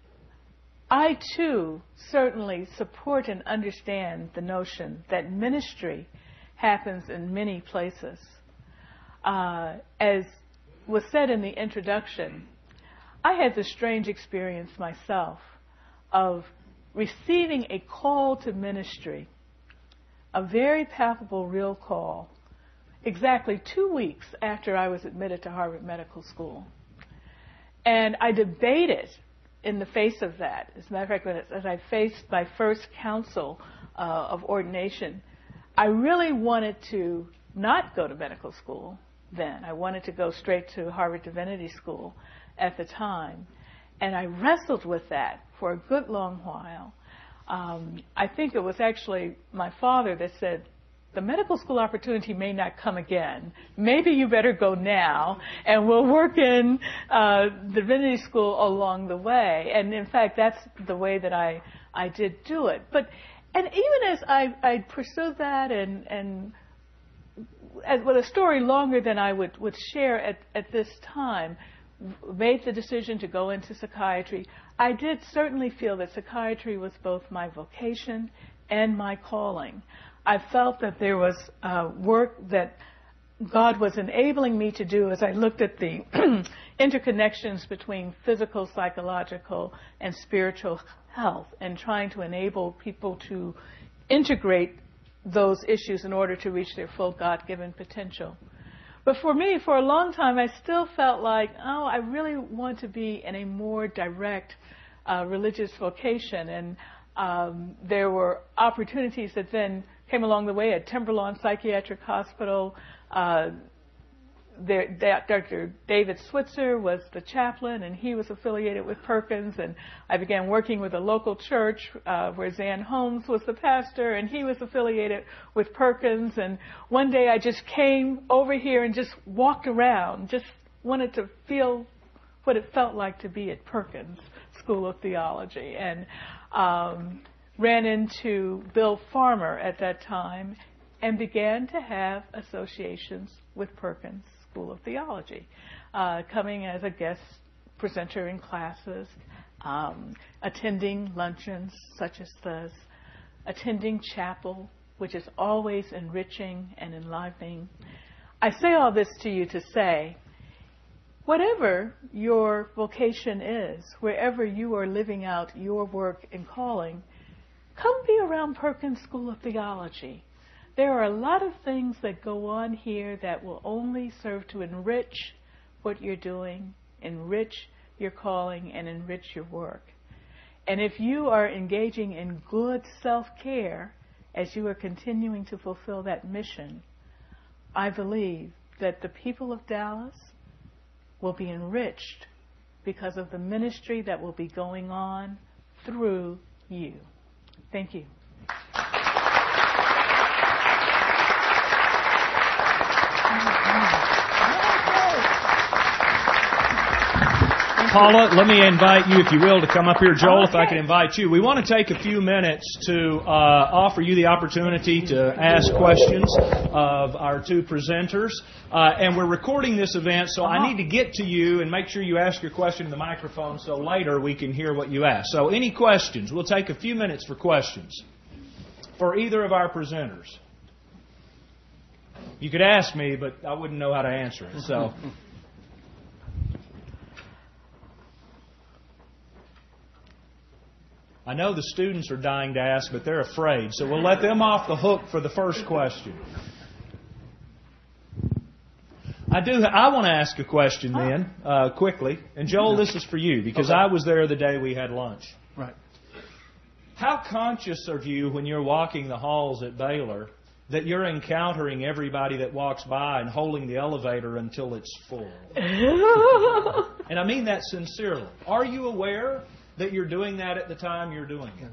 I too certainly support and understand the notion that ministry happens in many places. Uh, as was said in the introduction, I had this strange experience myself of receiving a call to ministry, a very palpable, real call, exactly two weeks after I was admitted to Harvard Medical School. And I debated in the face of that. As a matter of fact, as I faced my first council uh, of ordination, I really wanted to not go to medical school then. I wanted to go straight to Harvard Divinity School at the time. And I wrestled with that for a good long while. Um, I think it was actually my father that said, the medical school opportunity may not come again. Maybe you better go now, and we'll work in uh, divinity school along the way. And in fact, that's the way that I, I did do it. But and even as I, I pursued that, and and as, with a story longer than I would, would share at, at this time, made the decision to go into psychiatry, I did certainly feel that psychiatry was both my vocation and my calling. I felt that there was uh, work that God was enabling me to do as I looked at the interconnections between physical, psychological, and spiritual health, and trying to enable people to integrate those issues in order to reach their full God-given potential. But for me, for a long time, I still felt like, oh, I really want to be in a more direct uh, religious vocation. And um, there were opportunities that then came along the way at Timberlawn Psychiatric Hospital. Uh, there, Doctor David Switzer was the chaplain, and he was affiliated with Perkins. And I began working with a local church uh, where Zan Holmes was the pastor, and he was affiliated with Perkins. And one day I just came over here and just walked around, just wanted to feel what it felt like to be at Perkins School of Theology. And um, ran into Bill Farmer at that time, and began to have associations with Perkins School of Theology, uh, coming as a guest presenter in classes, um, attending luncheons such as this, attending chapel, which is always enriching and enlivening. I say all this to you to say, whatever your vocation is, wherever you are living out your work and calling, come be around Perkins School of Theology. There are a lot of things that go on here that will only serve to enrich what you're doing, enrich your calling, and enrich your work. And if you are engaging in good self-care as you are continuing to fulfill that mission, I believe that the people of Dallas will be enriched because of the ministry that will be going on through you. Thank you. Paula, let me invite you, if you will, to come up here. Joel, okay. if I can invite you. We want to take a few minutes to uh, offer you the opportunity to ask questions of our two presenters. Uh, and we're recording this event, so uh-huh. I need to get to you and make sure you ask your question in the microphone so later we can hear what you ask. So any questions? We'll take a few minutes for questions for either of our presenters. You could ask me, but I wouldn't know how to answer it. So... I know the students are dying to ask, but they're afraid. So we'll let them off the hook for the first question. I do. I want to ask a question then, uh, quickly. And Joel, this is for you, because okay. I was there the day we had lunch. Right. How conscious are you when you're walking the halls at Baylor that you're encountering everybody that walks by and holding the elevator until it's full? And I mean that sincerely. Are you aware that you're doing that at the time you're doing it?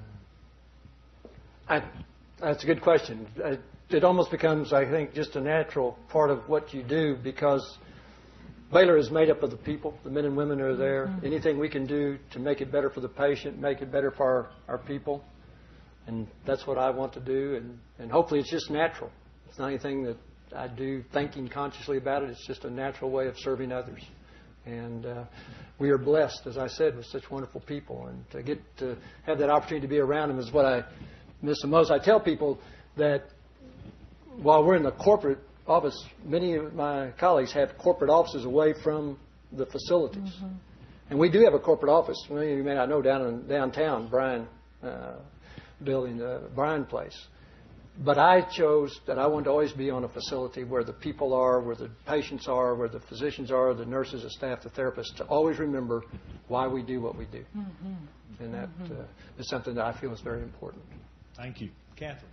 I, that's a good question. I, it almost becomes, I think, just a natural part of what you do, because Baylor is made up of the people. The men and women are there. Mm-hmm. Anything we can do to make it better for the patient, make it better for our, our people. And that's what I want to do. And, and hopefully it's just natural. It's not anything that I do thinking consciously about it. It's just a natural way of serving others. And uh, we are blessed, as I said, with such wonderful people. And to get to have that opportunity to be around them is what I miss the most. I tell people that while we're in the corporate office, many of my colleagues have corporate offices away from the facilities. Mm-hmm. And we do have a corporate office. Many of you may not know, down in downtown, Bryan uh, building, the Bryan Place. But I chose that I wanted to always be on a facility where the people are, where the patients are, where the physicians are, the nurses, the staff, the therapists, to always remember why we do what we do. Mm-hmm. And that mm-hmm. uh, is something that I feel is very important. Thank you. Catherine.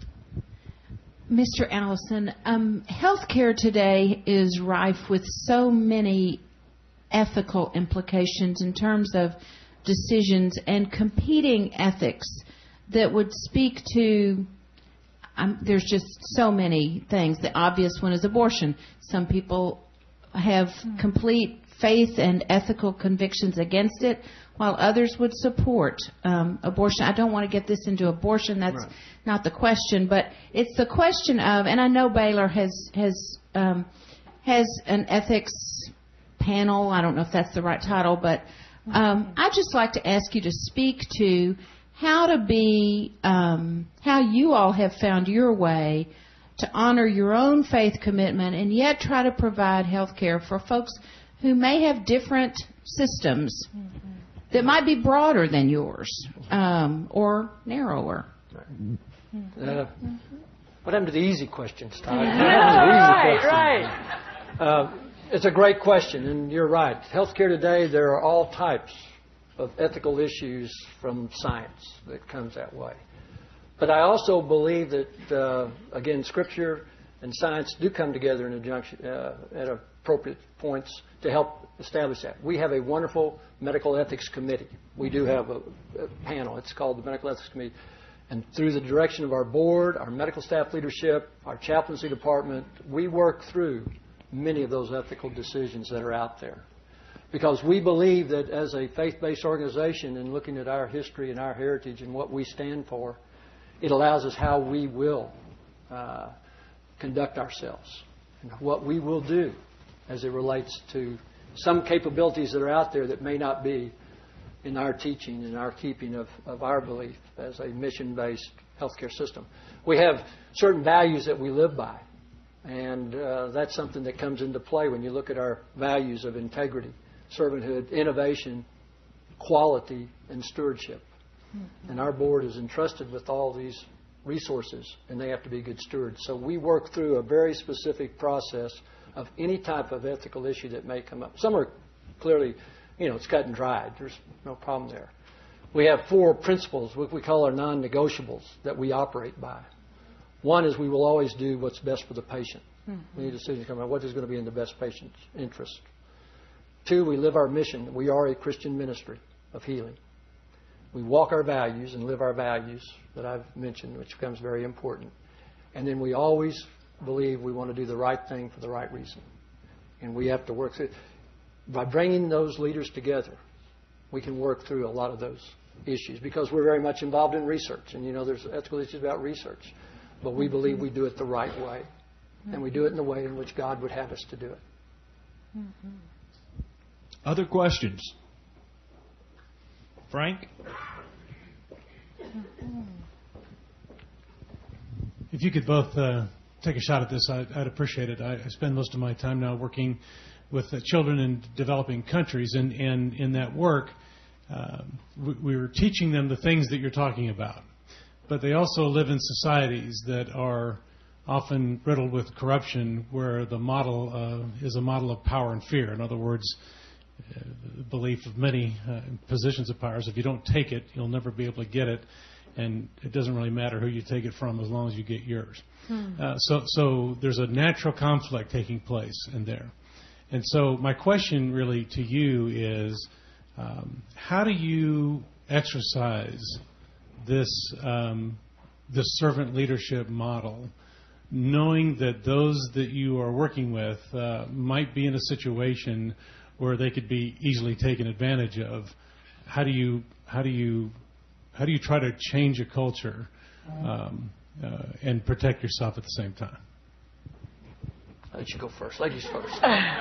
Mister Allison, um, healthcare today is rife with so many ethical implications in terms of decisions and competing ethics that would speak to... Um, there's just so many things. The obvious one is abortion. Some people have complete faith and ethical convictions against it, while others would support um, abortion. I don't want to get this into abortion. That's right. Not the question, but it's the question of, and I know Baylor has has um, has an ethics panel. I don't know if that's the right title, but um, I'd just like to ask you to speak to how to be, um, how you all have found your way to honor your own faith commitment and yet try to provide health care for folks who may have different systems mm-hmm. that might be broader than yours um, or narrower. Right. Uh, what happened to the easy questions, Todd? Right, right. Uh, it's a great question, and you're right. Healthcare today, there are all types of ethical issues from science that comes that way. But I also believe that, uh, again, Scripture and science do come together in a junction, uh, at appropriate points to help establish that. We have a wonderful medical ethics committee. We do have a, a panel. It's called the Medical Ethics Committee. And through the direction of our board, our medical staff leadership, our chaplaincy department, we work through many of those ethical decisions that are out there. Because we believe that as a faith-based organization, and looking at our history and our heritage and what we stand for, it allows us how we will uh, conduct ourselves and what we will do as it relates to some capabilities that are out there that may not be in our teaching and our keeping of, of our belief as a mission-based healthcare system. We have certain values that we live by, and uh, that's something that comes into play when you look at our values of integrity, servanthood, innovation, quality, and stewardship. Mm-hmm. And our board is entrusted with all these resources, and they have to be good stewards. So we work through a very specific process of any type of ethical issue that may come up. Some are clearly, you know, it's cut and dried. There's no problem there. We have four principles, what we call our non-negotiables, that we operate by. One is we will always do what's best for the patient. Mm-hmm. We need a decision to come out what is going to be in the best patient's interest. Two, we live our mission. We are a Christian ministry of healing. We walk our values and live our values that I've mentioned, which becomes very important. And then we always believe we want to do the right thing for the right reason. And we have to work through. By bringing those leaders together, we can work through a lot of those issues because we're very much involved in research. And, you know, there's ethical issues about research. But we believe we do it the right way. And we do it in the way in which God would have us to do it. Mm-hmm. Other questions? Frank? If you could both uh, take a shot at this, I'd, I'd appreciate it. I, I spend most of my time now working with uh, children in developing countries, and, and in that work, uh, we, we were teaching them the things that you're talking about. But they also live in societies that are often riddled with corruption, where the model uh, is a model of power and fear. In other words, uh, the belief of many uh, positions of power is if you don't take it, you'll never be able to get it, and it doesn't really matter who you take it from as long as you get yours. Hmm. Uh, so, so there's a natural conflict taking place in there. And so my question really to you is, um, how do you exercise this um, this servant leadership model, knowing that those that you are working with uh, might be in a situation where they could be easily taken advantage of? How do you how do you how do you try to change a culture um, uh, and protect yourself at the same time? I'll let you go first. Ladies first.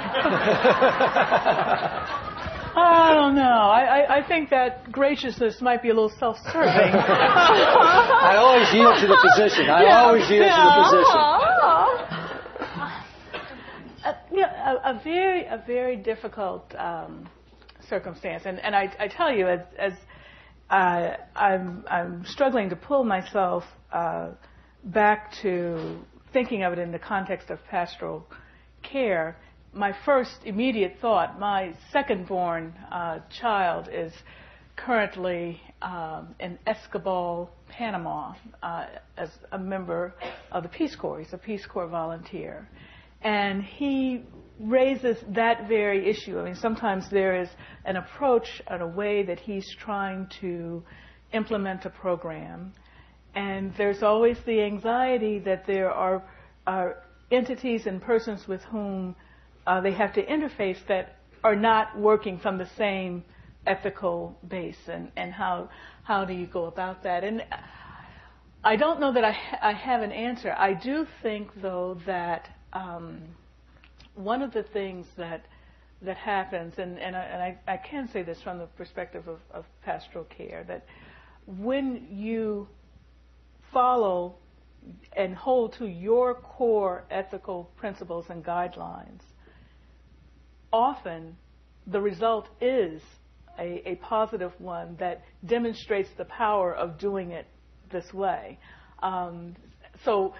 I don't know. I, I, I think that graciousness might be a little self-serving. I always yield to the position. I yeah, always yield yeah. to the position. Uh, yeah, a, a very, a very difficult um, circumstance, and and I, I tell you, as, as uh, I'm I'm struggling to pull myself uh, back to thinking of it in the context of pastoral care. My first immediate thought, my second-born uh, child is currently um, in Escobal, Panama, uh, as a member of the Peace Corps. He's a Peace Corps volunteer. And he raises that very issue. I mean, sometimes there is an approach and a way that he's trying to implement a program, and there's always the anxiety that there are, are entities and persons with whom Uh, they have to interface that are not working from the same ethical base, and, and how how do you go about that? And I don't know that I, ha- I have an answer. I do think, though, that um, one of the things that that happens, and, and, I, and I, I can say this from the perspective of, of pastoral care, that when you follow and hold to your core ethical principles and guidelines, often the result is a, a positive one that demonstrates the power of doing it this way. Um, so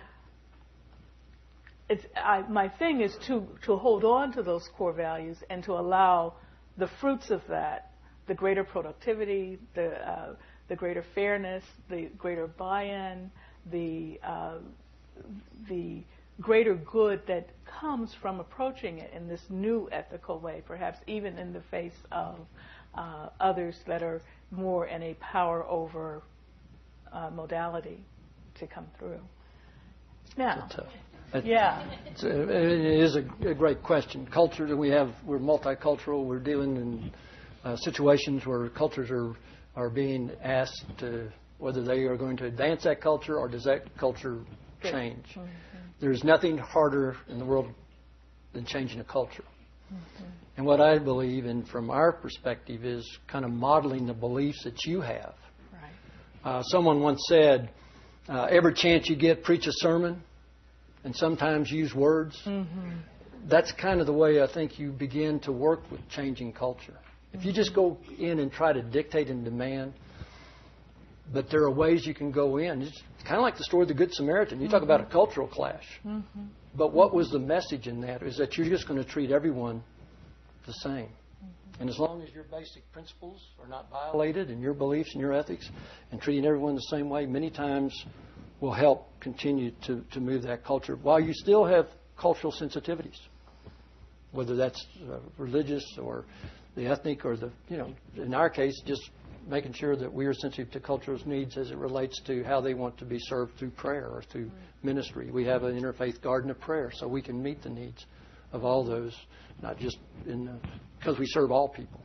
it's, I, my thing is to, to hold on to those core values and to allow the fruits of that, the greater productivity, the, uh, the greater fairness, the greater buy-in, the, uh, the greater good that comes from approaching it in this new ethical way, perhaps even in the face of uh, others that are more in a power over uh, modality to come through. Now, it, yeah, it's a, it is a, a great question. Culture that we have, we're multicultural. We're dealing in uh, situations where cultures are are being asked to whether they are going to advance that culture or does that culture change. Mm-hmm. there's nothing harder in the world than changing a culture. Mm-hmm. And what I believe, and from our perspective, is kind of modeling the beliefs that you have. Right. Uh, someone once said, uh, every chance you get, preach a sermon, and sometimes use words. Mm-hmm. That's kind of the way I think you begin to work with changing culture. If you just go in and try to dictate and demand, but there are ways you can go in. It's kind of like the story of the Good Samaritan. You mm-hmm. talk about a cultural clash. Mm-hmm. But what was the message in that? Is that you're just going to treat everyone the same. Mm-hmm. And as long as your basic principles are not violated and your beliefs and your ethics and treating everyone the same way, many times will help continue to, to move that culture while you still have cultural sensitivities, whether that's uh, religious or the ethnic or the, you know, in our case, just making sure that we are sensitive to cultural needs as it relates to how they want to be served through prayer or through ministry. We have an interfaith garden of prayer so we can meet the needs of all those, not just in the, because we serve all people.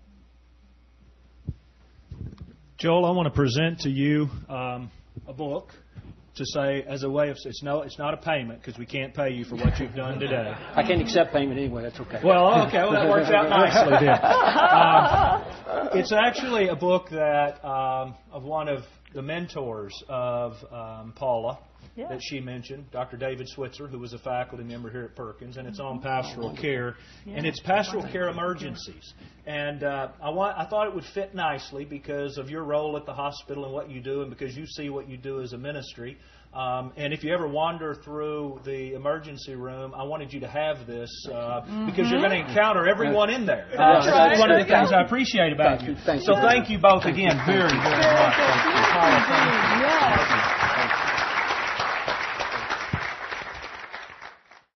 Joel, I want to present to you um, a book to say as a way of, it's no, it's not a payment because we can't pay you for what you've done today. I can't accept payment anyway. That's okay. Well, okay. Well, that works out nicely then. Um, it's actually a book that um, of one of the mentors of um, Paula yeah. that she mentioned, Doctor David Switzer, who was a faculty member here at Perkins, and it's on pastoral care, yeah. and it's pastoral care emergencies. And uh, I want, I thought it would fit nicely because of your role at the hospital and what you do, and because you see what you do as a ministry. Um, and if you ever wander through the emergency room, I wanted you to have this uh, mm-hmm. because you're going to encounter everyone in there. Uh, That's right. One of the things I appreciate about thank you. you. Thank so you. thank you both again very, very much. Yes.